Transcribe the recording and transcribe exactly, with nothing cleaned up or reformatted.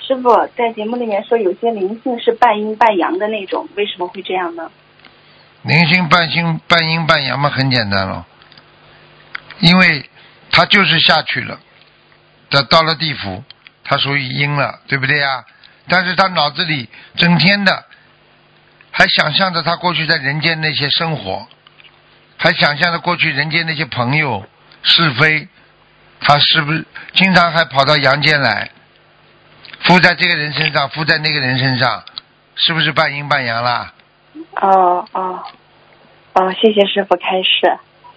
师傅在节目里面说有些灵性是半阴半阳的那种，为什么会这样呢？ 灵性半阴半阴半阳嘛，很简单了，因为他就是下去了，他到了地府，他属于阴了，对不对呀？但是他脑子里整天的还想象着他过去在人间那些生活，还想象着过去人间那些朋友是非，他是不是经常还跑到阳间来，附在这个人身上，附在那个人身上，是不是半阴半阳啦？ 哦哦哦，谢谢师傅开示。